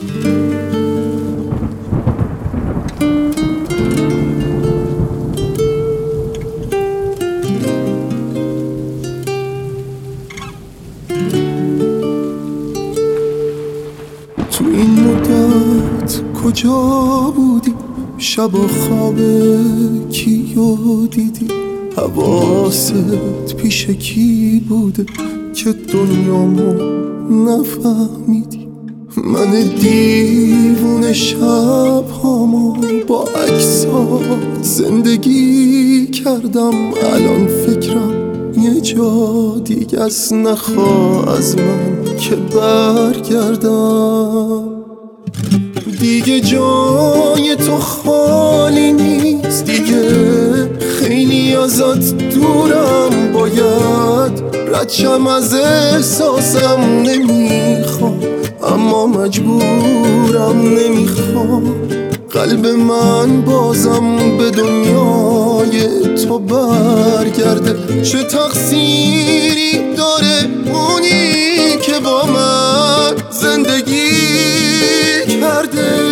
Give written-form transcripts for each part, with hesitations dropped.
تو این مدت کجا بودی؟ شب و خواب کیو دیدی؟ حواست پیش کی بوده که دنیامو نفهمیدی؟ من دیوونه شب هامو با عکسات زندگی کردم. الان فکرم یه جا دیگه از نخوا از من که برگردم. دیگه جای تو خالی نیست، دیگه خیلی ازت دورم. باید ردشم از احساسم، نمیخوام اما مجبورم. نمیخوام قلب من بازم به دنیای تو برگرده. چه تقصیری داره اونی که با من زندگی کرده؟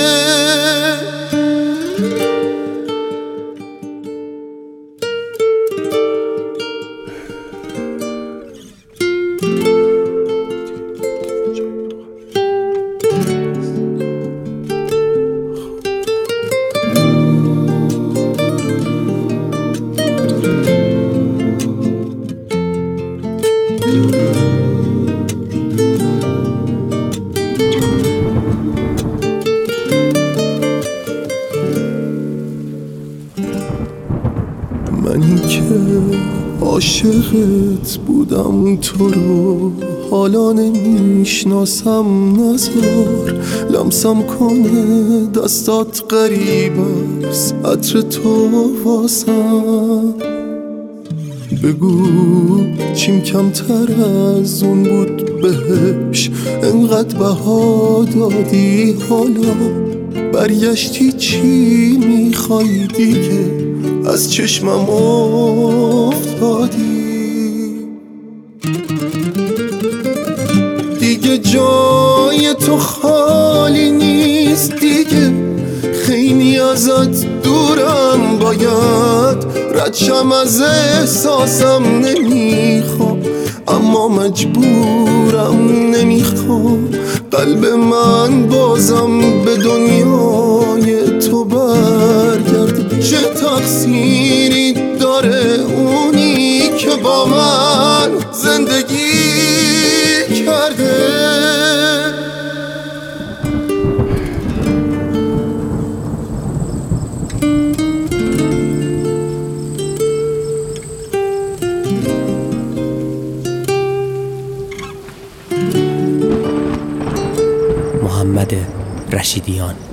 منی که عاشقت بودم، تو رو حالا نمیشناسم. نذار لمسم کنه دستات، غریب است عطر تو واسم. بگو چیم کمتر از اون بود بهش، انقدر بها دادی. حالا برگشتی چی میخوای دیگه؟ از چشمم افتادی. دیگه جای تو خالی نیست، دیگه خیلی ازت دورم. باید ردشم از احساسم، نمیخوام اما مجبورم. نمیخوام قلب من بازم به دنیای تو برگرده. چه تقصیری داره اونی که با من زندگی کرده؟ محمد رشیدیان.